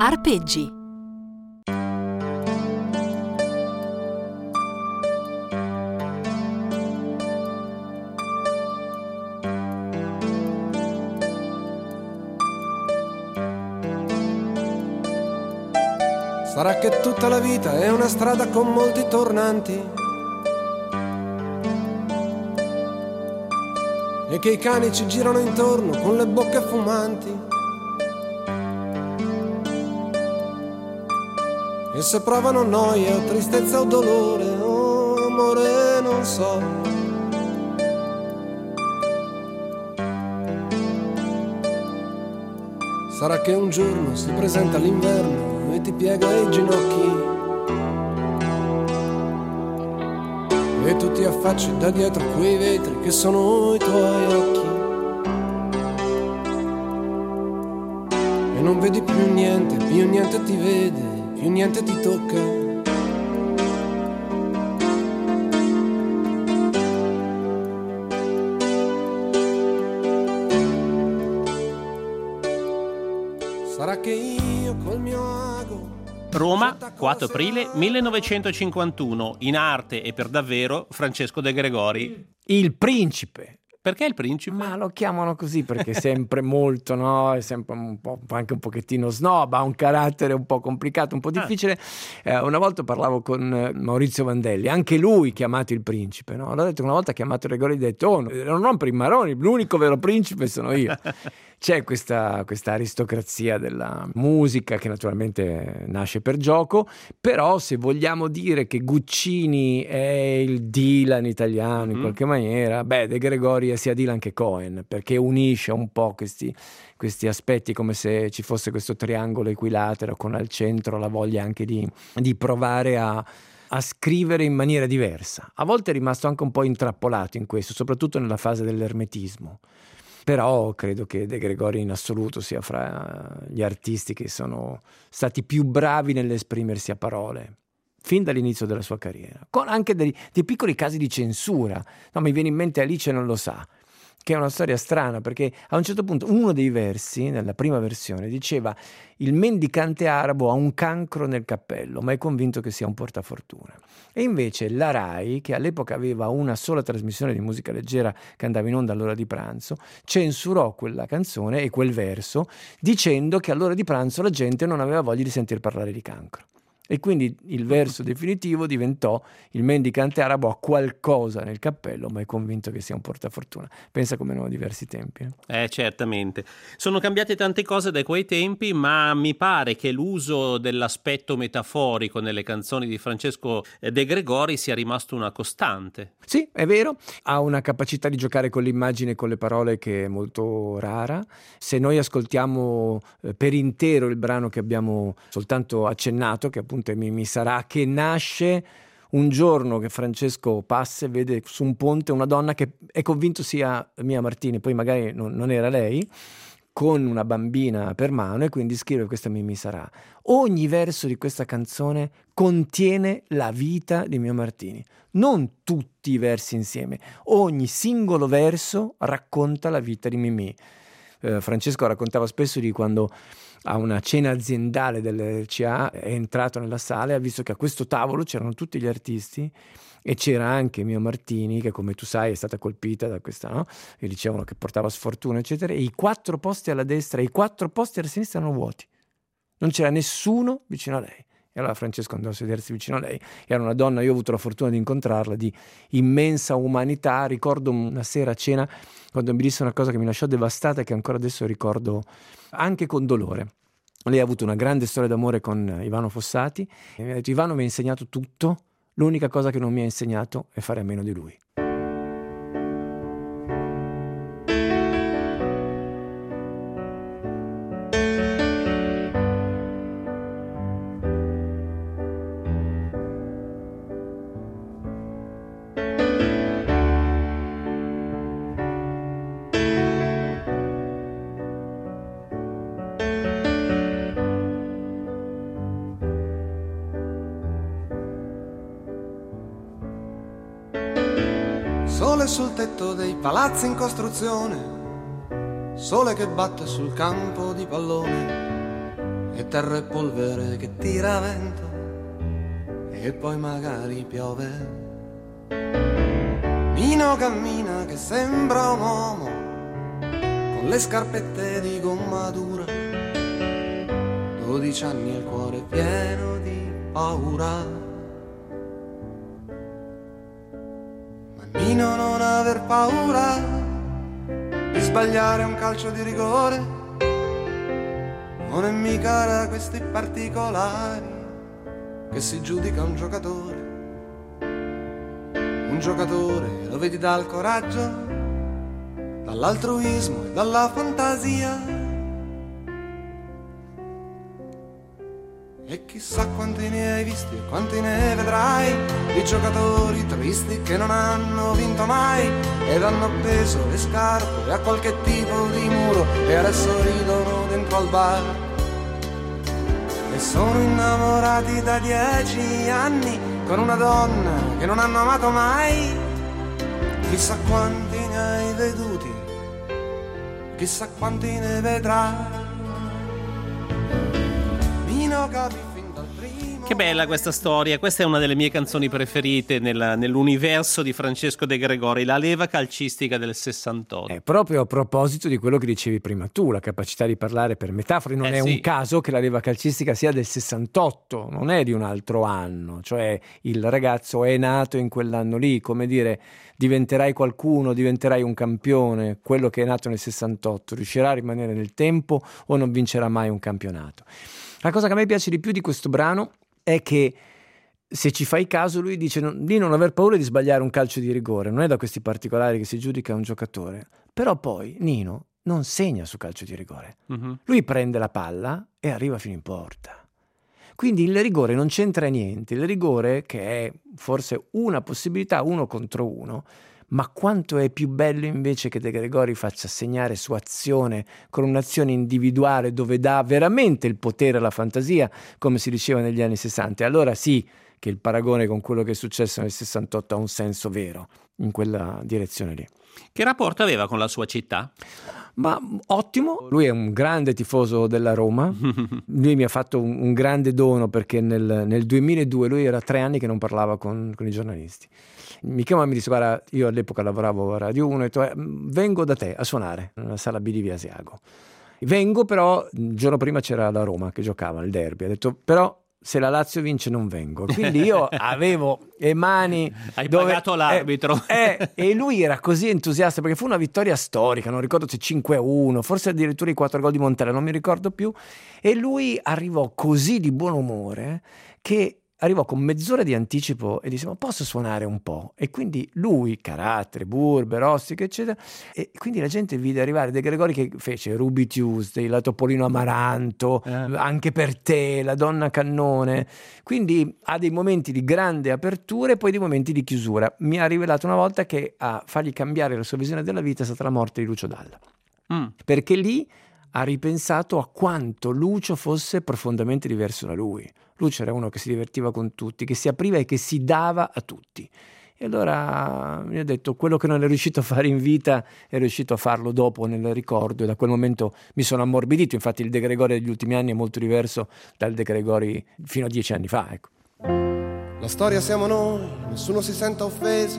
Arpeggi. Sarà che tutta la vita è una strada con molti tornanti e che i cani ci girano intorno con le bocche fumanti. E se provano noia o tristezza o dolore, oh amore, non so. Sarà che un giorno si presenta l'inverno e ti piega i ginocchi e tu ti affacci da dietro quei vetri che sono i tuoi occhi e non vedi più niente ti vede, più niente ti tocca. Sarà che io col mio ago. Roma, 4 aprile 1951, in arte e per davvero Francesco De Gregori. Il principe. Perché il principe? Ma lo chiamano così perché è sempre molto, no? È sempre un po', anche un pochettino snob, ha un carattere un po' complicato, un po' difficile. Una volta parlavo con Maurizio Vandelli, anche lui chiamato il principe, no? Allora ho detto che una volta chiamato Gregori, ha detto: oh, non per i maroni, l'unico vero principe sono io. C'è questa aristocrazia della musica che naturalmente nasce per gioco, però se vogliamo dire che Guccini è il Dylan italiano in qualche maniera, beh, De Gregori è sia Dylan che Cohen, perché unisce un po' questi aspetti, come se ci fosse questo triangolo equilatero con al centro la voglia anche di provare a scrivere in maniera diversa. A volte è rimasto anche un po' intrappolato in questo, soprattutto nella fase dell'ermetismo. Però credo che De Gregori in assoluto sia fra gli artisti che sono stati più bravi nell'esprimersi a parole fin dall'inizio della sua carriera, con anche dei piccoli casi di censura. No, mi viene in mente Alice non lo sa, che è una storia strana, perché a un certo punto uno dei versi, nella prima versione, diceva: il mendicante arabo ha un cancro nel cappello, ma è convinto che sia un portafortuna. E invece la Rai, che all'epoca aveva una sola trasmissione di musica leggera che andava in onda all'ora di pranzo, censurò quella canzone e quel verso, dicendo che all'ora di pranzo la gente non aveva voglia di sentir parlare di cancro. E quindi il verso definitivo diventò: il mendicante arabo ha qualcosa nel cappello, ma è convinto che sia un portafortuna. Pensa come erano diversi tempi. Certamente. Sono cambiate tante cose da quei tempi, ma mi pare che l'uso dell'aspetto metaforico nelle canzoni di Francesco De Gregori sia rimasto una costante. Sì, è vero. Ha una capacità di giocare con l'immagine e con le parole che è molto rara. Se noi ascoltiamo per intero il brano che abbiamo soltanto accennato, che appunto Mi sarà, che nasce un giorno che Francesco passa e vede su un ponte una donna che è convinto sia Mia Martini, poi magari non era lei, con una bambina per mano, e quindi scrive questa Mi sarà. Ogni verso di questa canzone contiene la vita di Mia Martini, non tutti i versi insieme, ogni singolo verso racconta la vita di Mimì. Francesco raccontava spesso di quando a una cena aziendale dell'RCA è entrato nella sala e ha visto che a questo tavolo c'erano tutti gli artisti e c'era anche Mia Martini, che come tu sai è stata colpita da questa, no? E dicevano che portava sfortuna eccetera, e i 4 posti alla destra e i 4 posti alla sinistra erano vuoti, non c'era nessuno vicino a lei. E allora Francesco andò a sedersi vicino a lei. Era una donna, io ho avuto la fortuna di incontrarla, di immensa umanità. Ricordo una sera a cena quando mi disse una cosa che mi lasciò devastata e che ancora adesso ricordo anche con dolore. Lei ha avuto una grande storia d'amore con Ivano Fossati e mi ha detto: Ivano mi ha insegnato tutto, l'unica cosa che non mi ha insegnato è fare a meno di lui. Sole sul tetto dei palazzi in costruzione, sole che batte sul campo di pallone, e terra e polvere che tira vento e poi magari piove. Nino cammina che sembra un uomo con le scarpette di gomma dura, 12 anni e il cuore pieno di paura. Ma Nino non aver paura di sbagliare un calcio di rigore, non è mica da questi particolari che si giudica un giocatore. Un giocatore lo vedi dal coraggio, dall'altruismo e dalla fantasia. E chissà quanti ne hai visti e quanti ne vedrai, di giocatori tristi che non hanno vinto mai ed hanno appeso le scarpe a qualche tipo di muro e adesso ridono dentro al bar. E sono innamorati da 10 anni con una donna che non hanno amato mai. Chissà quanti ne hai veduti, chissà quanti ne vedrai. Nino capì fin dal primo. Che bella questa storia, questa è una delle mie canzoni preferite nell'universo di Francesco De Gregori, la leva calcistica del 68. Proprio a proposito di quello che dicevi prima tu, la capacità di parlare per metafore, non è sì. un caso che la leva calcistica sia del 68, non è di un altro anno, cioè il ragazzo è nato in quell'anno lì, come dire diventerai qualcuno, diventerai un campione, quello che è nato nel 68, riuscirà a rimanere nel tempo o non vincerà mai un campionato. La cosa che a me piace di più di questo brano è che, se ci fai caso, lui dice di non aver paura di sbagliare un calcio di rigore, non è da questi particolari che si giudica un giocatore, però poi Nino non segna su calcio di rigore, lui prende la palla e arriva fino in porta. Quindi il rigore non c'entra niente, il rigore, che è forse una possibilità 1 contro 1, ma quanto è più bello invece che De Gregori faccia segnare su azione, con un'azione individuale dove dà veramente il potere alla fantasia, come si diceva negli anni 60. E allora sì che il paragone con quello che è successo nel 68 ha un senso vero, in quella direzione lì. Che rapporto aveva con la sua città? Ma ottimo, lui è un grande tifoso della Roma, lui mi ha fatto un grande dono perché nel 2002 lui era 3 anni che non parlava con i giornalisti. Mi chiama e mi disse: guarda, io all'epoca lavoravo a Radio 1 e ho detto, vengo da te a suonare nella sala B di Via Asiago. Vengo, però il giorno prima c'era la Roma che giocava il derby, ho detto però se la Lazio vince non vengo. Quindi io avevo le mani Hai pagato l'arbitro. E lui era così entusiasta perché fu una vittoria storica, non ricordo se 5-1, forse addirittura i 4 gol di Montella, non mi ricordo più, e lui arrivò così di buon umore che arrivò con mezz'ora di anticipo e disse: ma posso suonare un po'? E quindi lui, carattere, Burbe, Rossi, eccetera, e quindi la gente vide arrivare De Gregori che fece Ruby Tuesday, la Topolino Amaranto, Anche per te, La Donna Cannone, quindi ha dei momenti di grande apertura e poi dei momenti di chiusura. Mi ha rivelato una volta che a fargli cambiare la sua visione della vita è stata la morte di Lucio Dalla, perché lì ha ripensato a quanto Lucio fosse profondamente diverso da lui. Lucio era uno che si divertiva con tutti, che si apriva e che si dava a tutti. E allora mi ha detto: quello che non è riuscito a fare in vita è riuscito a farlo dopo nel ricordo, e da quel momento mi sono ammorbidito. Infatti il De Gregori degli ultimi anni è molto diverso dal De Gregori fino a 10 anni fa, ecco. La storia siamo noi, nessuno si senta offeso.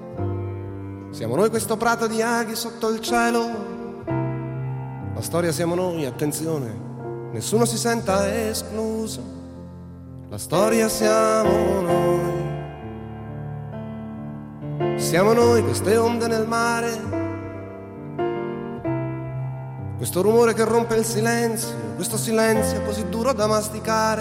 Siamo noi questo prato di aghi sotto il cielo. La storia siamo noi, attenzione, nessuno si senta escluso. La storia siamo noi queste onde nel mare, questo rumore che rompe il silenzio, questo silenzio così duro da masticare.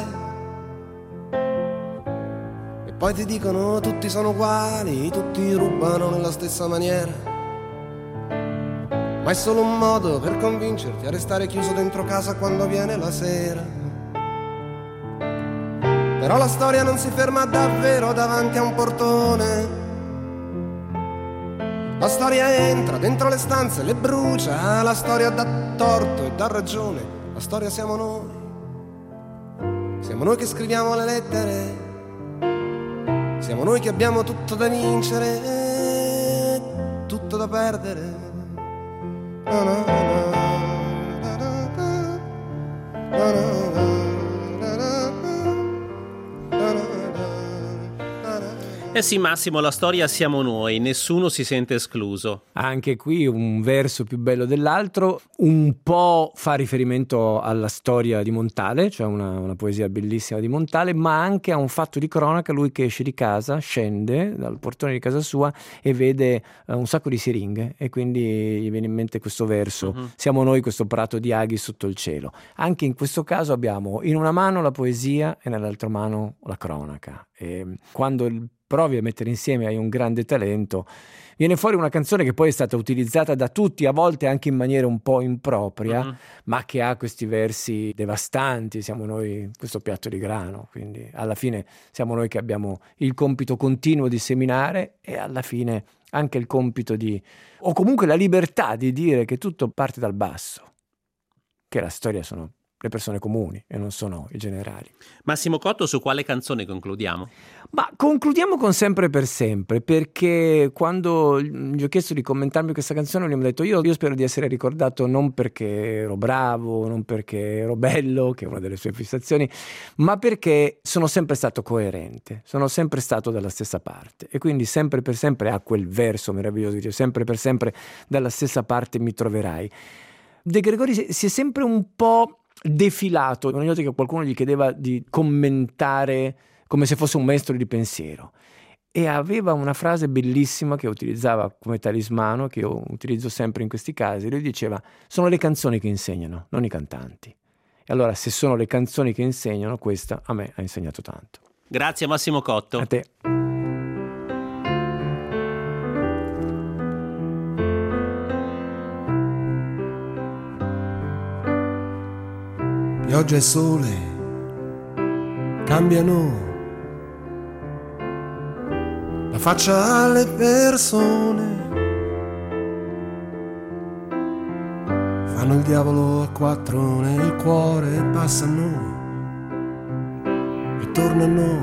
E poi ti dicono tutti sono uguali, tutti rubano nella stessa maniera, ma è solo un modo per convincerti a restare chiuso dentro casa quando viene la sera. Però la storia non si ferma davvero davanti a un portone. La storia entra dentro le stanze, le brucia. La storia dà torto e dà ragione. La storia siamo noi. Siamo noi che scriviamo le lettere. Siamo noi che abbiamo tutto da vincere e tutto da perdere. Na, na, na, na, na, na, na, na. Eh sì, Massimo, la storia siamo noi, nessuno si sente escluso. Anche qui un verso più bello dell'altro, un po' fa riferimento alla storia di Montale, cioè una poesia bellissima di Montale, ma anche a un fatto di cronaca, lui che esce di casa, scende dal portone di casa sua e vede un sacco di siringhe e quindi gli viene in mente questo verso, siamo noi questo prato di aghi sotto il cielo. Anche in questo caso abbiamo in una mano la poesia e nell'altra mano la cronaca. E quando provi a mettere insieme, hai un grande talento, viene fuori una canzone che poi è stata utilizzata da tutti, a volte anche in maniera un po' impropria, ma che ha questi versi devastanti, siamo noi questo piatto di grano, quindi alla fine siamo noi che abbiamo il compito continuo di seminare e alla fine anche il compito o comunque la libertà di dire che tutto parte dal basso, che la storia sono le persone comuni e non sono i generali. Massimo Cotto, su quale canzone concludiamo? Ma concludiamo con Sempre per sempre, perché quando gli ho chiesto di commentarmi questa canzone, gli ho detto io spero di essere ricordato non perché ero bravo, non perché ero bello, che è una delle sue fissazioni, ma perché sono sempre stato coerente, sono sempre stato dalla stessa parte e quindi Sempre per sempre ha quel verso meraviglioso che dice sempre per sempre dalla stessa parte mi troverai. De Gregori si è sempre un po' defilato ogni volta che qualcuno gli chiedeva di commentare come se fosse un maestro di pensiero e aveva una frase bellissima che utilizzava come talismano, che io utilizzo sempre in questi casi. Lui diceva: sono le canzoni che insegnano, non i cantanti. E allora se sono le canzoni che insegnano, questa a me ha insegnato tanto. Grazie Massimo Cotto. A te. Pioggia e sole cambiano la faccia alle persone, fanno il diavolo a quattro nel cuore, passano e tornano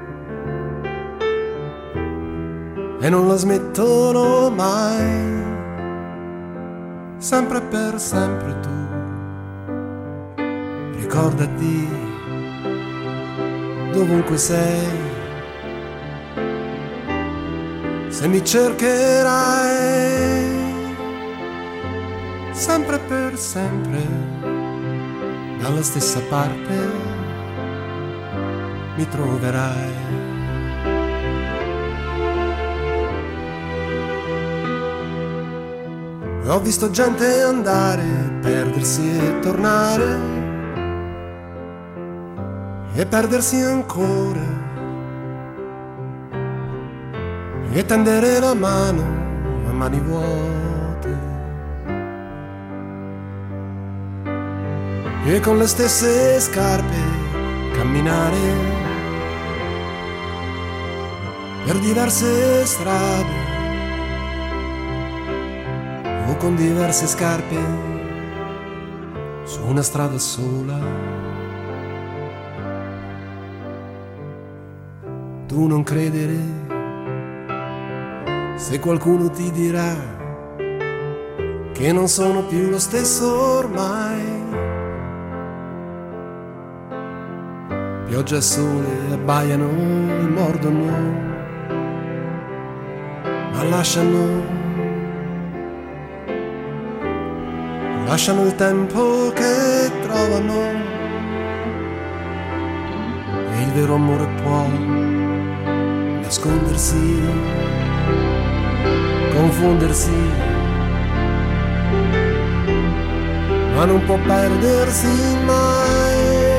e non la smettono mai, sempre per sempre tu. Ricordati, dovunque sei, se mi cercherai, sempre per sempre, dalla stessa parte mi troverai. Ho visto gente andare, perdersi e tornare, e perdersi ancora, e tendere la mano a mani vuote, e con le stesse scarpe camminare per diverse strade, o con diverse scarpe su una strada sola. Tu non credere se qualcuno ti dirà che non sono più lo stesso ormai. Pioggia e sole abbaiano e mordono, ma lasciano il tempo che trovano, e il vero amore può nascondersi, confondersi, ma non può perdersi mai,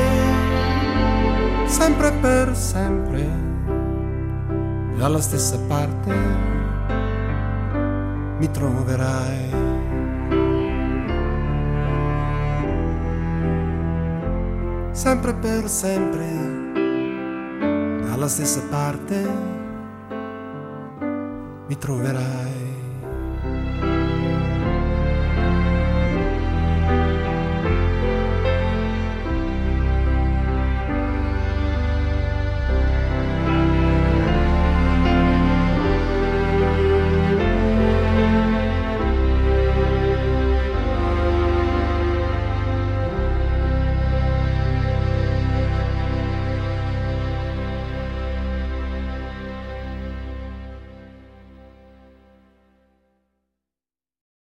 sempre per sempre, dalla stessa parte mi troverai. Sempre per sempre, dalla stessa parte mi troverai.